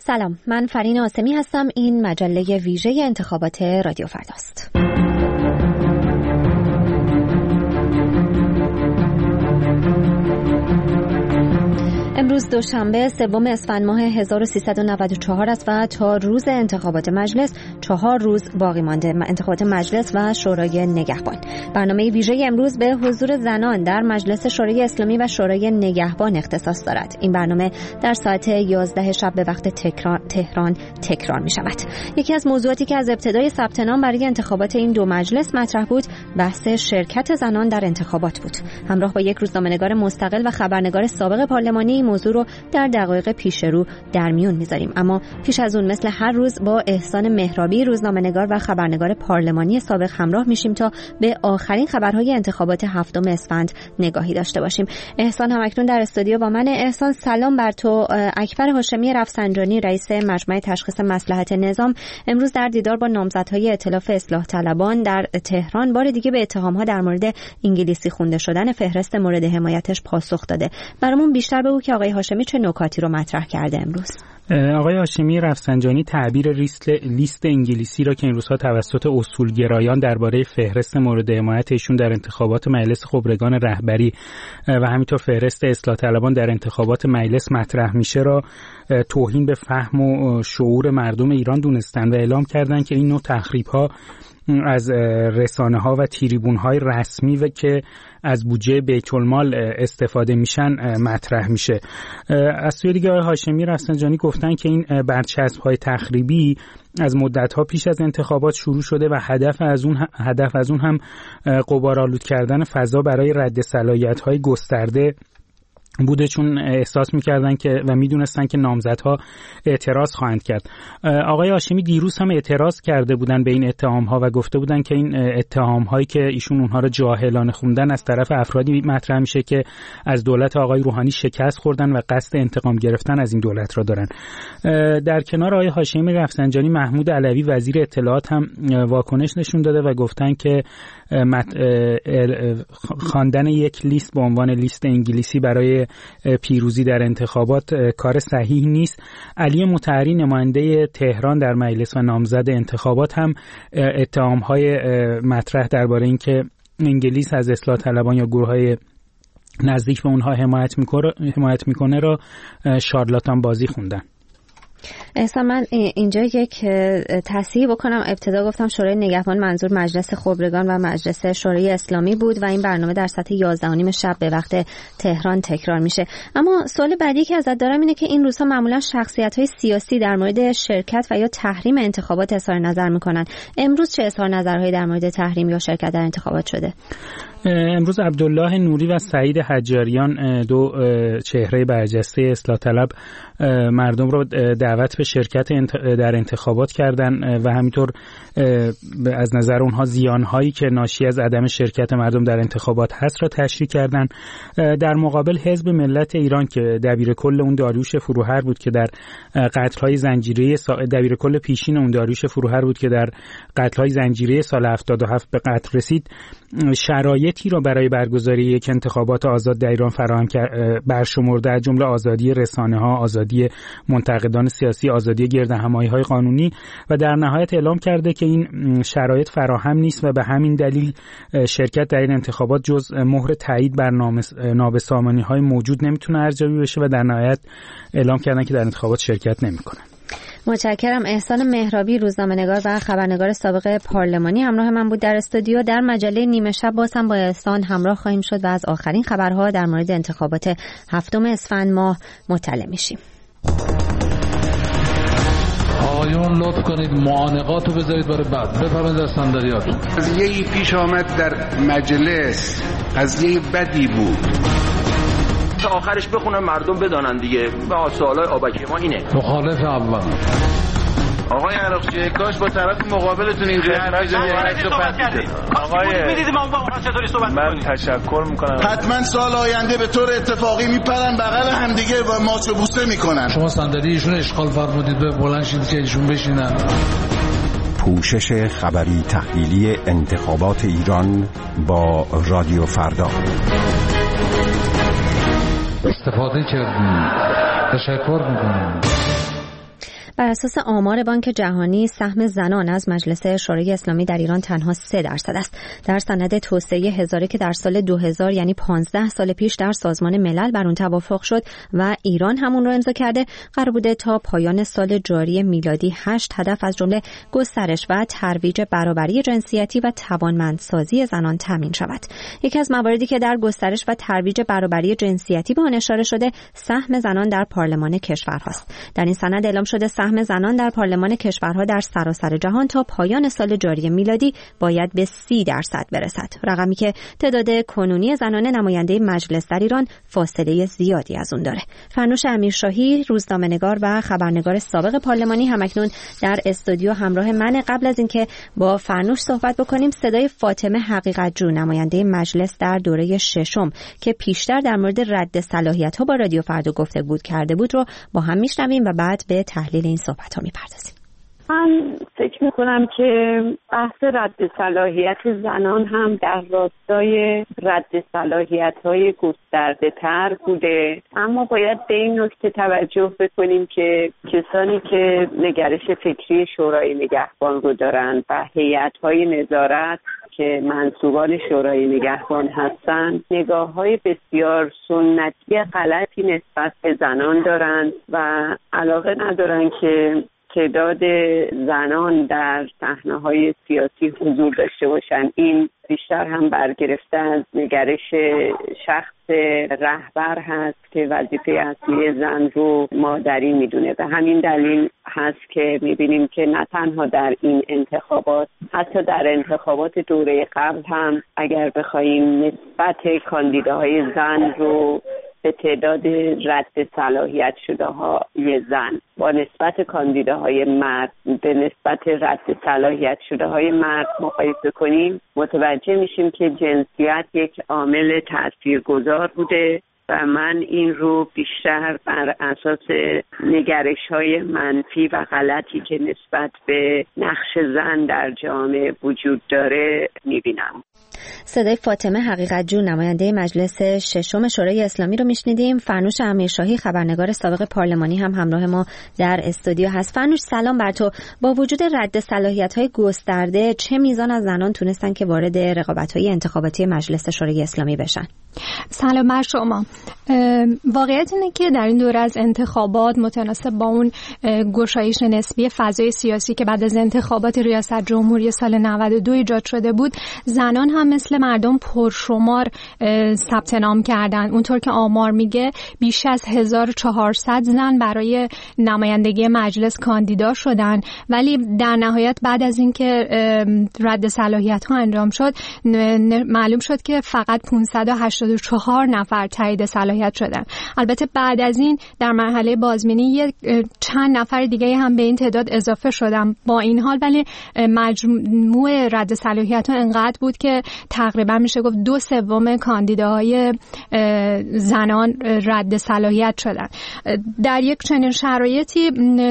سلام، من فرین آسمی هستم. این مجله ویژه انتخابات رادیو فرداست. امروز دوشنبه 3 اسفند ماه 1394 است و تا روز انتخابات مجلس 4 روز باقی مانده. انتخابات مجلس و شورای نگهبان. برنامه ویژه امروز به حضور زنان در مجلس شورای اسلامی و شورای نگهبان اختصاص دارد. این برنامه در ساعت 11 شب به وقت تهران تکرار می شود. یکی از موضوعاتی که از ابتدای ثبت نام برای انتخابات این دو مجلس مطرح بود، بحث شرکت زنان در انتخابات بود. همراه با یک روزنامه‌نگار مستقل و خبرنگار سابق پارلمانی موضوع رو در دقایق پیش رو در میون میذاریم. اما پیش از اون مثل هر روز با احسان مهرابی روزنامه‌نگار و خبرنگار پارلمانی سابق همراه میشیم تا به آخرین خبرهای انتخابات 7 اسفند نگاهی داشته باشیم. احسان هم اکنون در استودیو با من. احسان سلام بر تو. اکبر هاشمی رفسنجانی رئیس مجمع تشخیص مصلحت نظام امروز در دیدار با نامزدهای ائتلاف اصلاح طلبان در تهران بار دیگه به اتهام‌ها در مورد انگلیسی خونده شدن فهرست مورد حمایتش پاسخ داده. برامون بیشتر بگو که آقای هاشمی چه نکاتی رو مطرح کرده امروز؟ آقای هاشمی رفسنجانی تعبیر لیست انگلیسی را که این روزها توسط اصولگرایان درباره فهرست مورد حمایت ایشون در انتخابات مجلس خبرگان رهبری و همینطور فهرست اصلاح طلبان در انتخابات مجلس مطرح میشه را توهین به فهم و شعور مردم ایران دونستند و اعلام کردند که این نوع تخریب‌ها از رسانه‌ها و تریبون‌های رسمی و که از بودجه بیت‌المال استفاده میشن مطرح میشه. از سوی دیگه آقای هاشمی رفسنجانی گفتن که این برچسب‌های تخریبی از مدت‌ها پیش از انتخابات شروع شده و هدف از اون هم غبارآلود کردن فضا برای رد صلاحیت‌های گسترده بوده، چون احساس می‌کردن که و می‌دونستن که نامزدها اعتراض خواهند کرد. آقای هاشمی دیروز هم اعتراض کرده بودن به این اتهام‌ها و گفته بودن که این اتهام‌هایی که ایشون اونها رو جاهلانه خوندن از طرف افرادی مطرح میشه که از دولت آقای روحانی شکست خوردن و قصد انتقام گرفتن از این دولت را دارن. در کنار آقای هاشمی رفسنجانی محمود علوی وزیر اطلاعات هم واکنش نشون داده و گفتن که خواندن یک لیست به عنوان لیست انگلیسی برای پیروزی در انتخابات کار صحیح نیست. علی مطهری نماینده تهران در مجلس و نامزد انتخابات هم اتهام‌های مطرح درباره اینکه انگلیس از اصلاح طلبان یا گروه‌های نزدیک به اونها حمایت میکنه را شارلاتان بازی خوندن. احسان من اینجا یک تصحیح بکنم. ابتدا گفتم شورای نگهبان منظور مجلس خبرگان و مجلس شورای اسلامی بود و این برنامه در ساعت 11:30 شب به وقت تهران تکرار میشه. اما سوال بعدی که ازت دارم اینه که این روزها معمولا شخصیت‌های سیاسی در مورد شرکت و یا تحریم انتخابات اظهار نظر میکنن. امروز چه اظهار نظرهایی در مورد تحریم یا شرکت در انتخابات شده؟ امروز عبدالله نوری و سعید حجاریان دو چهره برجسته اصلاح طلب مردم رو دعوت به شرکت در انتخابات کردن و همینطور از نظر اونها زیانهایی که ناشی از عدم شرکت مردم در انتخابات هست را تشریح کردن. در مقابل حزب ملت ایران که دبیرکل اون داریوش فروهر بود که در قتل‌های زنجیره دبیرکل پیشین اون داریوش فروهر بود که در قتل‌های زنجیره سال 77 به قتل رسید، شرایطی را برای برگزاری یک انتخابات آزاد در ایران فراهم برشمرده، از جمله آزادی رسانه‌ها، آزادی منتقدان سیاسی، آزادی گردهمایی‌های قانونی و در نهایت اعلام کرده که این شرایط فراهم نیست و به همین دلیل شرکت در این انتخابات جز مهر تایید بر نابسامانی‌های موجود نمیتونه ارزیابی بشه و در نهایت اعلام کردن که در انتخابات شرکت نمی‌کنن. متشکرم. احسان مهرابی روزنامه‌نگار و خبرنگار سابق پارلمانی همراه من بود در استودیو. در مجله نیمه شب باز هم با احسان همراه خواهیم شد و از آخرین خبرها در مورد انتخابات 7 اسفند ماه مطلع میشیم. آقایون لطف کنید معانقاتو بذارید برای بعد. بفرمایید از صندلیاتون. قضیه‌ای پیش آمد در مجلس، قضیه بدی بود. تا آخرش بخونم مردم بدانن دیگه. با سوالای آبکی ما اینه. مخالف اول. آقای عراقچی کاش با طرف مقابلتون اینجوری صحبت کردید. آقای میدیدید ما چطوری صحبت من تشکر میکنم. حتما سال آینده به طور اتفاقی میپرن بغل همدیگه و ماچ و بوسه میکنن. شما صندلی ایشون اشغال فرمودید به بلند شید که ایشون بشینن. پوشش خبری تحلیلی انتخابات ایران با رادیو فردا. استفاده کردیم. تشکر میکنم. بر اساس آمار بانک جهانی سهم زنان از مجلس شورای اسلامی در ایران تنها 3% است. در سند توسعه هزاره که در سال 2000 یعنی 15 سال پیش در سازمان ملل بر اون توافق شد و ایران همون رو امضا کرده، قرار بوده تا پایان سال جاری میلادی 8 هدف از جمله گسترش و ترویج برابری جنسیتی و توانمندسازی زنان تامین شود. یکی از مواردی که در گسترش و ترویج برابری جنسیتی به آن اشاره شده سهم زنان در پارلمان کشورهاست. در این سند اعلام شده سهم زنان در پارلمان کشورها در سراسر جهان تا پایان سال جاری میلادی باید به 30% برسد، رقمی که تعداد کنونی زنان نماینده مجلس در ایران فاصله زیادی از اون داره. فرنوش امیرشاهی، روزنامه‌نگار و خبرنگار سابق پارلمانی، همکنون در استودیو همراه من. قبل از اینکه با فرنوش صحبت بکنیم، صدای فاطمه حقیقت‌جو، نماینده مجلس در دوره ششم که پیشتر در مورد رد صلاحیت‌ها با رادیو فردا گفتگو کرده بود رو با هم میشنویم و بعد به تحلیل این صحبت‌ها میپردازیم. من فکر میکنم که بحث رد صلاحیت زنان هم در راستای رد صلاحیت‌های گسترده تر بوده، اما باید به این نکته توجه بکنیم که کسانی که نگرش فکری شورای نگهبان رو دارن و هیئت‌های نظارت که منصوبان شورای نگهبان هستند، نگاه‌های بسیار سنتی غلطی نسبت به زنان دارند و علاقه ندارن که تعداد زنان در صحنه‌های سیاسی حضور داشته باشند. این بیشتر هم برگرفته از نگرش شخص رهبر هست که وظیفه اصلی زن رو مادری میدونه. به همین دلیل هست که میبینیم که نه تنها در این انتخابات، حتی در انتخابات دوره قبل هم اگر بخوایم نسبت کاندیداهای زن رو به تعداد رد صلاحیت شده های زن با نسبت کاندیداهای مرد به نسبت رد صلاحیت شده های مرد مقایسه کنیم، متوجه میشیم که جنسیت یک عامل تاثیرگذار بوده و من این رو بیشتر بر اساس نگرش‌های منفی و غلطی که نسبت به نقش زن در جامعه وجود داره می‌بینم. صدای فاطمه حقیقت‌جو، نماینده مجلس ششم شورای اسلامی رو میشنیدیم. فرنوش امیرشاهی، خبرنگار سابق پارلمانی هم همراه ما در استودیو هست. فرنوش، سلام بر تو. با وجود رد صلاحیت‌های گسترده، چه میزان از زنان تونستن که وارد رقابت‌های انتخاباتی مجلس شورای اسلامی بشن؟ سلام بر شما. واقعیت اینه که در این دوره از انتخابات متناسب با اون گشایش نسبی فضای سیاسی که بعد از انتخابات ریاست جمهوری سال 92 ایجاد شده بود، زنان هم مثل مردم پرشمار ثبت نام کردن. اونطور که آمار میگه بیش از 1400 زن برای نمایندگی مجلس کاندیدا شدن، ولی در نهایت بعد از اینکه رد صلاحیت ها انجام شد معلوم شد که فقط 584 نفر تایید صلاحیت شدن. البته بعد از این در مرحله بازبینی چند نفر دیگه هم به این تعداد اضافه شدن. با این حال ولی مجموع رد صلاحیت ها انقدر بود که تقریبا میشه گفت 2/3 کاندیداهای زنان رد صلاحیت شدن. در یک چنین شرایطی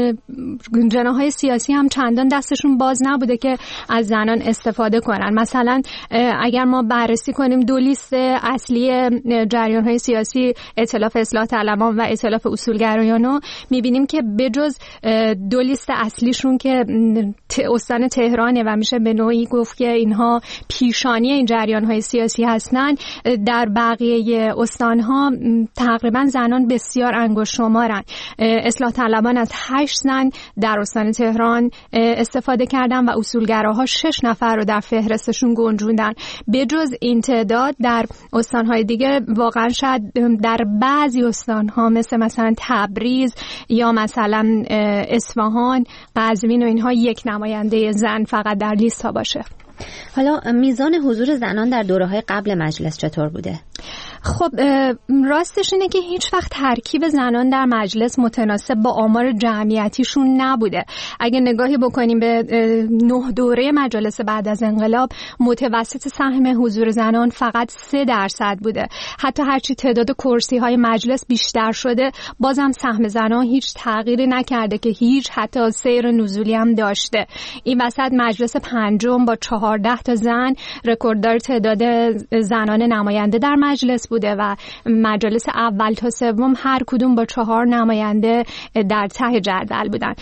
جناح‌های سیاسی هم چندان دستشون باز نبوده که از زنان استفاده کنن. مثلا اگر ما بررسی کنیم دو لیست اصلی جریان‌های سیاسی، ائتلاف اصلاح طلبان و ائتلاف اصولگرایان رو می‌بینیم که بجز دو لیست اصلیشون که استان تهرانه و میشه به نوعی گفت که اینها پیشانی این جریان‌های سیاسی هستند، در بقیه استان‌ها تقریبا زنان بسیار انگشت شمارن. اصلاح طلبان از 8 زن در استان تهران استفاده کردن و اصولگراها 6 نفر رو در فهرستشون گنجوندن. بجز این تعداد در استان‌های دیگه واقعا شاید در بعضی استان‌ها مثلا تبریز یا مثلا اصفهان، قزوین و اینها یک نماینده زن فقط در لیست ها باشه. حالا میزان حضور زنان در دوره‌های قبل مجلس چطور بوده؟ خب راستش اینه که هیچ وقت ترکیب زنان در مجلس متناسب با آمار جمعیتیشون نبوده. اگه نگاهی بکنیم به 9 دوره مجالس بعد از انقلاب، متوسط سهم حضور زنان فقط 3% بوده. حتی هرچی تعداد کرسی‌های مجلس بیشتر شده، بازم سهم زنان هیچ تغییری نکرده که هیچ حتی سیر نزولی هم داشته. این وسط مجلس پنجم با 14 تا زن رکورددار تعداد زنان نماینده در مجلس بوده و مجالس اول تا سوم هر کدوم با 4 نماینده در ته جدول بودن.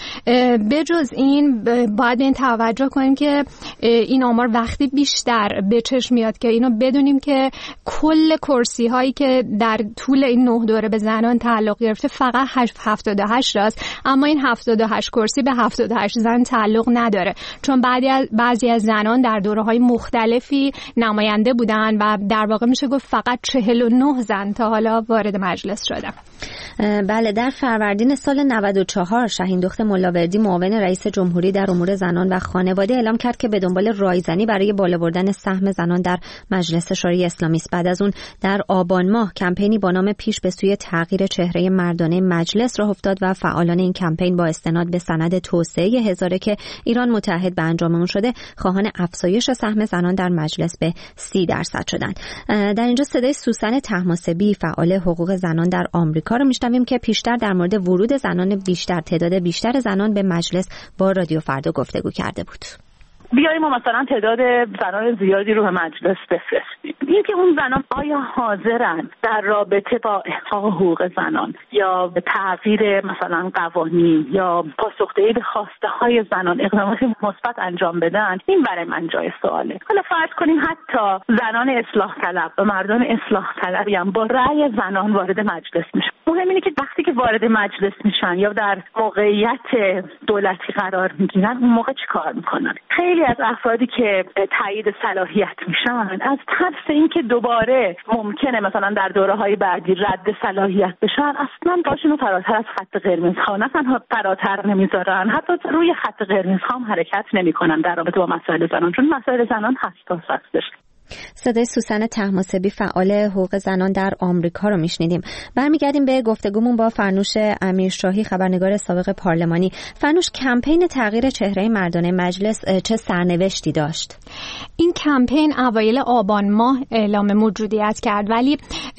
بجز این باید به این توجه کنیم که این آمار وقتی بیشتر به چشم میاد که اینو بدونیم که کل کرسی هایی که در طول این 9 دوره به زنان تعلق گرفته فقط 78 راست، اما این 78 کرسی به 78 زن تعلق نداره، چون بعضی از زنان در دوره‌های مختلفی نماینده بودن و در واقع میشه گفت فقط 49 زن تا حالا وارد مجلس شدن. بله، در فروردین سال 94 شاهیندخت ملاوردی معاون رئیس جمهوری در امور زنان و خانواده اعلام کرد که به دنبال رایزنی برای بالا بردن سهم زنان در مجلس شورای اسلامی است. بعد از اون در آبان ماه کمپینی با نام پیش به سوی تغییر چهره مردانه مجلس راه افتاد و فعالان این کمپین با استناد به سند توسعه هزاره که ایران متحد به انجام اون شده خواهان افزایش سهم زنان در مجلس به 30% شدند. در اینجا صدای سوسن طهماسبی فعال حقوق زنان در آمریکا رو میشنویم که پیشتر در مورد ورود زنان تعداد بیشتر زنان به مجلس با رادیو فردا گفتگو کرده بود. بیاییم ما مثلا تعداد زنان زیادی رو به مجلس بفرستیم. این که اون زنان آیا حاضرن در رابطه با احقاق حقوق زنان یا به تغییر مثلا قوانین یا پاسخدهی به خواسته های زنان اقدامات مثبت انجام بدن، این برای من جای سواله. حالا فرض کنیم حتی زنان اصلاح طلب و مردان اصلاح طلبی هم با رأی زنان وارد مجلس میشن. مهم اینه که وقتی که وارد مجلس میشن یا در موقعیت دولتی قرار میگیرن اون موقع چیکار میکنن؟ خیلی از افرادی که تایید صلاحیت میشن از ترس اینکه دوباره ممکنه مثلا در دوره‌های بعدی رد صلاحیت بشن اصلا پاشونو فراتر از خط قرمز ها نه تنها فراتر نمیذارن، حتی روی خط قرمز ها هم حرکت نمیکنن در رابطه با مسائل زنان، چون مسائل زنان حساس هستش. صدای سوسن طهماسبی فعال حقوق زنان در آمریکا رو میشنیدیم. برمیگردیم به گفتگومون با فرنوش امیرشاهی، خبرنگار سابق پارلمانی. فرنوش، کمپین تغییر چهره مردانه مجلس چه سرنوشتی داشت؟ این کمپین اوایل آبان ماه اعلام موجودیت کرد، ولی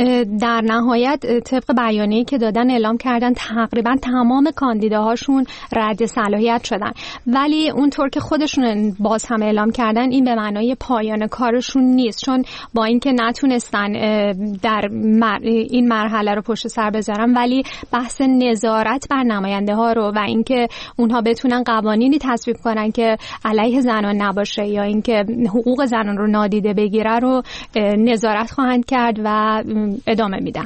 در نهایت طبق بیانیه‌ای که دادن اعلام کردن تقریبا تمام کاندیداهاشون رد صلاحیت شدن، ولی اونطور که خودشون باز هم اعلام کردن این به معنای پایان کارشون نیست، چون با اینکه نتونستن در این مرحله رو پشت سر بذارن، ولی بحث نظارت بر نماینده ها رو و اینکه اونها بتونن قوانینی تصویب کنن که علیه زنان نباشه یا اینکه حقوق زنان رو نادیده بگیره رو نظارت خواهند کرد و ادامه میدن.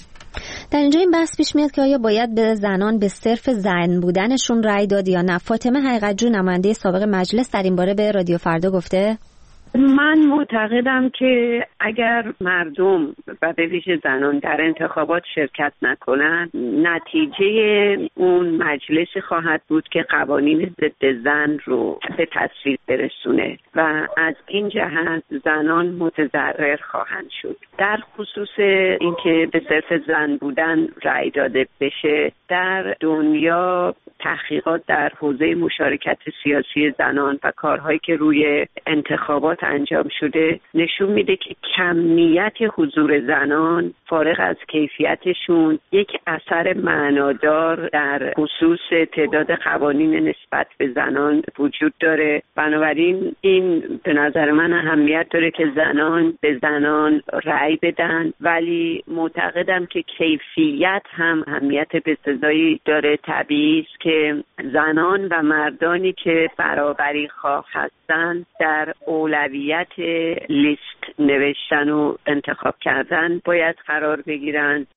در اینجا این بحث پیش میاد که آیا باید به زنان به صرف زن بودنشون رأی داد یا نه. فاطمه حقیقت‌جو، نماینده سابق مجلس، در این باره به رادیو فردا گفته من معتقدم که اگر مردم و به ویژه زنان در انتخابات شرکت نکنند، نتیجه اون مجلسی خواهد بود که قوانین ضد زن رو به تصویب برسونه و از این جهت زنان متضرر خواهند شد. در خصوص اینکه به صرف زن بودن رأی داده بشه، در دنیا تحقیقات در حوزه مشارکت سیاسی زنان و کارهایی که روی انتخابات انجام شده نشون میده که کمیت حضور زنان فارغ از کیفیتشون یک اثر معنادار در خصوص تعداد قوانین نسبت به زنان وجود داره. بنابراین این به نظر من اهمیت داره که زنان به زنان رأی بدن، ولی معتقدم که کیفیت هم اهمیت بسزایی داره. طبیعی است که زنان و مردانی که برابری خواه هستند در اولویت لیست نوشتن و انتخاب کردن باید قرار بگیرند.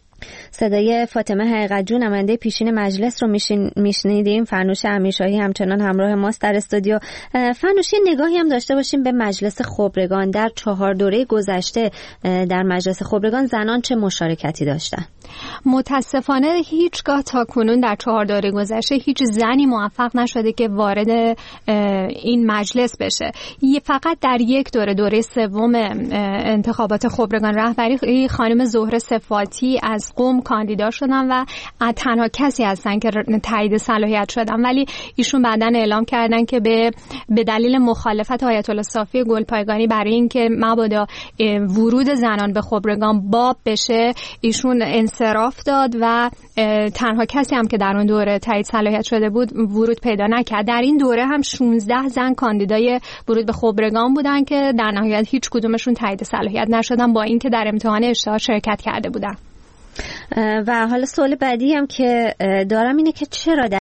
صدای فاطمه حقیقت‌جو، نماینده پیشین مجلس رو میشنیدیم. فرنوش امیرشاهی همچنان همراه ماست در استودیو. فرنوش، نگاهی هم داشته باشیم به مجلس خبرگان. در 4 دوره گذشته در مجلس خبرگان زنان چه مشارکتی داشتن؟ متاسفانه هیچگاه تا کنون در 4 دوره گذشته هیچ زنی موفق نشده که وارد این مجلس بشه. فقط در یک دوره سوم انتخابات خبرگان رهبری خانم زهره صفاتی از از قم کاندیدا شدن و تنها کسی هستن که تایید صلاحیت شدن، ولی ایشون بعداً اعلام کردن که به دلیل مخالفت آیت الله صافی گلپایگانی برای اینکه مبادا ورود زنان به خبرگان باب بشه ایشون انصراف داد و تنها کسی هم که در اون دوره تایید صلاحیت شده بود ورود پیدا نکرد. در این دوره هم 16 زن کاندیدای ورود به خبرگان بودن که در نهایت هیچ کدومشون تایید صلاحیت نشدن با اینکه در امتحان اشتها شرکت کرده بودن. و حالا سوال بعدی هم که دارم اینه که چرا